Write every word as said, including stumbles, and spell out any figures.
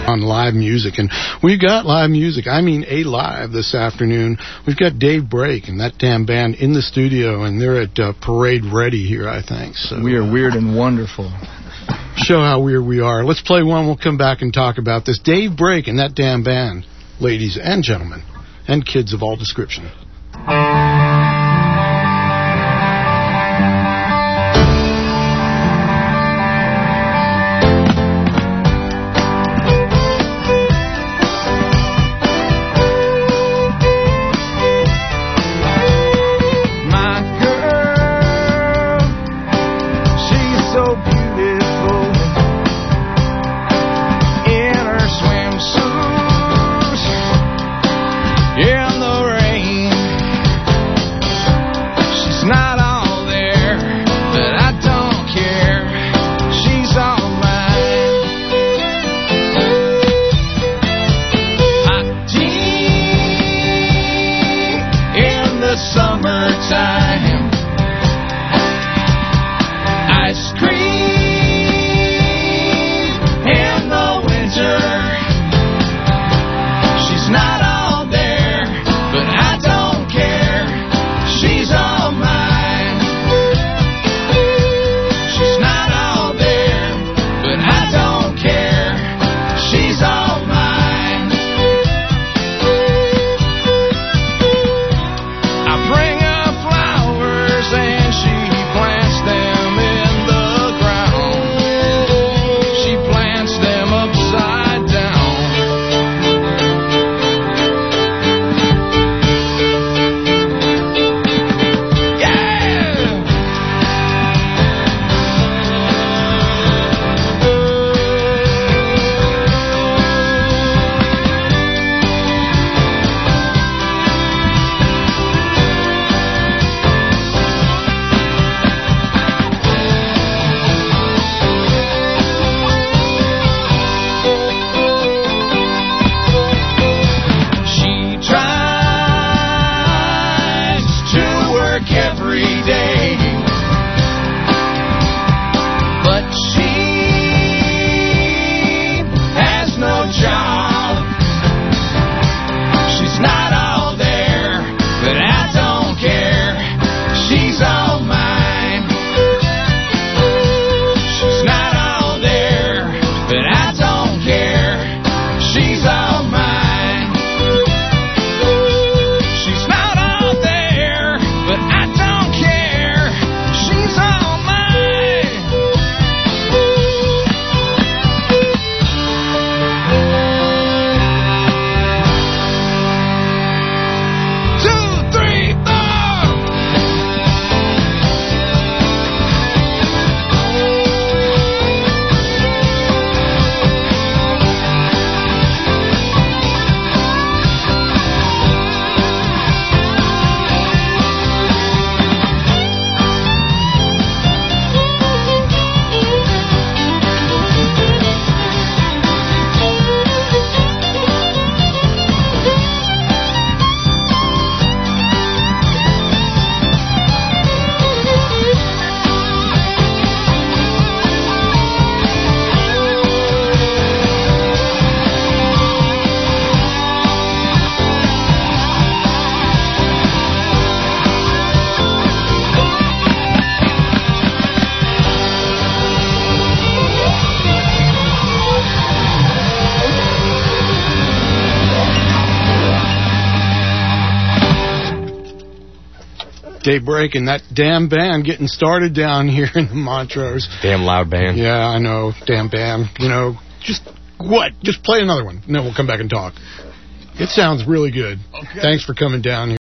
On live music, and we got live music. I mean, a live this afternoon. We've got Dave Brake and that damn band in the studio, and they're at uh, Parade Ready here, I think. So we are weird and wonderful. Show how weird we are. Let's play one. We'll come back and talk about this. Dave Brake and that damn band, ladies and gentlemen, and kids of all description. Dave Brake and that damn band getting started down here in the Montrose. Damn loud band. Yeah, I know. Damn band. You know, just, what? Just play another one. And then we'll come back and talk. It sounds really good. Okay. Thanks for coming down here.